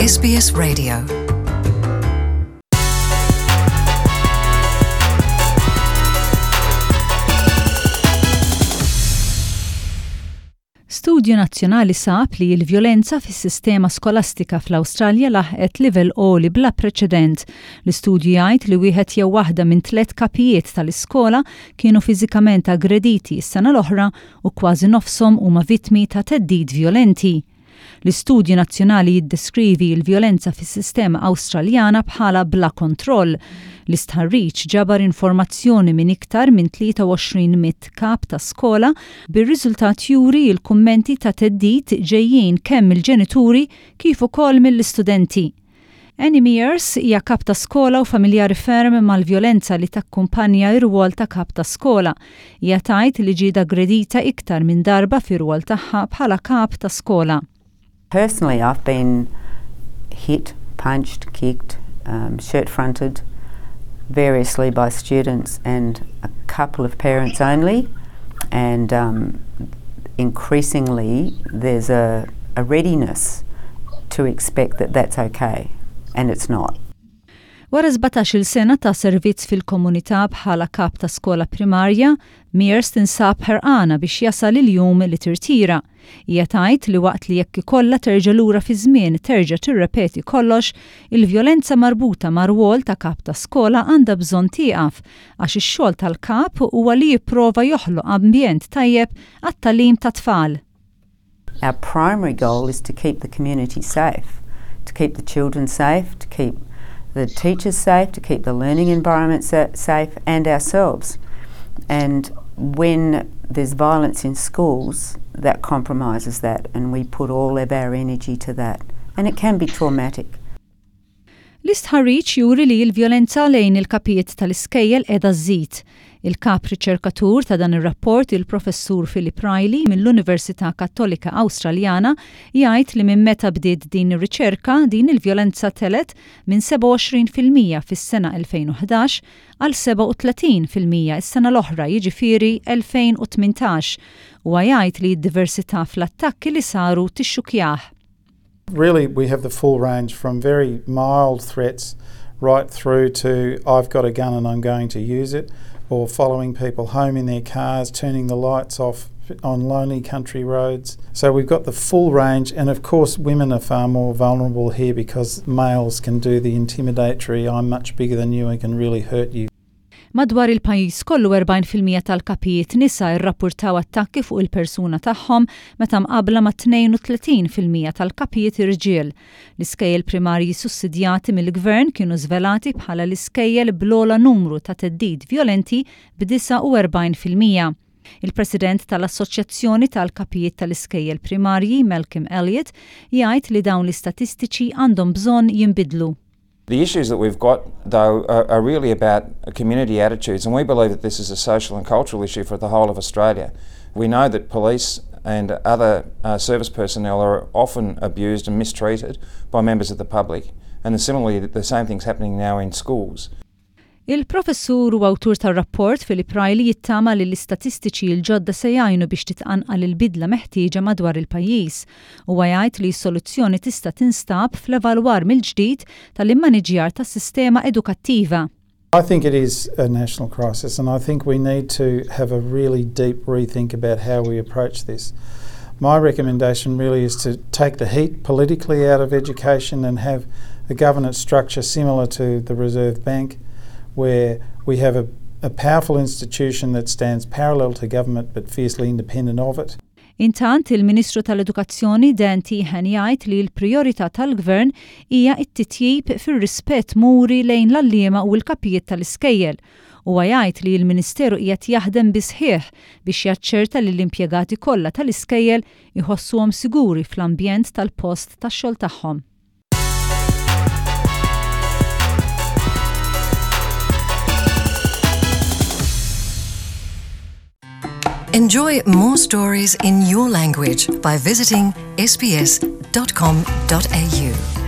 SBS Radio. Studju nazzjonali sab li l-vjolenza fis-sistema skolastika fl-Awstralja laħqet livell għoli bla preċedent. L-istudju jgħid li wieħed jew waħda minn 3 kapijiet tal-iskola kienu fiżikament aggrediti s-sena l-oħra u kważi nofshom huma vittmi ta' theddid vjolenti. L-istudju nazzjonali jiddeskrivi l-vjolenza fis-sistema Awstraljana bħala bla kontroll. L-istħarriġ ġabar informazzjoni minn iktar minn 23,000 kap ta' skola bir-riżultat juri l-kummenti ta' theddid ġejjin kemm il-ġenituri kif ukoll mill-istudenti. Annie Mears hija kap ta' skola u familjari ferm mal-vjolenza li takkumpanja r-rwol ta' kap ta' skola. Hija tgħid li ġiet aggredita iktar minn darba fir-rwol tagħha bħala kap ta' skola. Personally, I've been hit, punched, kicked, shirt-fronted variously by students and a couple of parents only, and increasingly there's a readiness to expect that that's okay, and it's not. Wara 17-il sena ta' servizz fil-komunità bħala kap ta' skola primarja, Mears tinsab ħerqana biex jasal il-jum li tirtira. Hija tgħid li waqt li jekk ikollha terġa' lura fi żmien terġa' tirrepeti kollox, il-vjolenza marbuta mar-rwol ta' kap ta' skola għandha bżonn tieqaf għax ix-xogħol tal-kap huwa li jipprova joħloq ambjent tajjeb għat-tagħlim ta' tfal. Our primary goal is to keep the community safe, to keep the children safe, to keep the teachers safe, to keep the learning environment safe, and ourselves. And when there's violence in schools, that compromises that, and we put all of our energy to that. And it can be traumatic. L-istħarriġ juri li l-vjolenza lejn il-kapijiet tal-iskejjel qiegħda żżid. Il-kap riċerkatur ta' dan ir-rapport, il-professur Philip Riley mill-Università Kattolika Awstraljana, jgħid li minn meta bdiet din ir-riċerka din il-vjolenza telet minn 27% fis-sena 2011 għal 37% is-sena l-oħra, jiġifieri 2018, u jgħid li d-diversità fl-attakki li saru tixxukjah. Really, we have the full range from very mild threats right through to I've got a gun and I'm going to use it, or following people home in their cars, turning the lights off on lonely country roads. So we've got the full range, and of course women are far more vulnerable here because males can do the intimidatory I'm much bigger than you and can really hurt you. Madwar il-pajjiż kollu 40% tal-kapijiet nisa rrappurtaw attakki fuq il-persuna tagħhom meta mqabbla ma' 32% tal-kapijiet irġiel. L-iskejjel primarji sussidjati mill-gvern kienu żvelati bħala l-iskejjel bl-ogħla numru ta' theddid vjolenti b'49%. Il-President tal-Assoċjazzjoni tal-Kapijiet tal-Iskejjel Primarji, Malcolm Elliott, jgħid li dawn l-istatistiċi għandhom bżonn jinbidlu. The issues that we've got, though, are really about community attitudes, and we believe that this is a social and cultural issue for the whole of Australia. We know that police and other service personnel are often abused and mistreated by members of the public, and similarly the same thing's happening now in schools. Il-professur u awtur tar-rapport Philip Riley jittama li l-istatistiċi l-ġodda se jgħinu biex titqanqal il-bidla meħtieġa madwar il-pajjiż u jgħid li s-soluzzjoni tista' tinstab fl-evalwar mill-ġdid tal-immaniġjar tas-sistema edukattiva. I think it is a national crisis, and I think we need to have a really deep rethink about how we approach this. My recommendation really is to take the heat politically out of education and have a governance structure similar to the Reserve Bank, where we have a powerful institution that stands parallel to government but fiercely independent of it. Intant il-Ministru tal-Edukazzjoni Dan Tehan jgħid li l-prijorità tal-Gvern hija t-titjib fir-rispett muri lejn l-għalliema u l-kapijiet tal-iskejjel u jgħid li l-Ministeru qiegħed jaħdem bisħieħ biex jaċċerta li l-impjegati kollha tal-iskejjel iħossuhom siguri fl-ambjent tal-post tax-xogħol tagħhom. Enjoy more stories in your language by visiting sbs.com.au.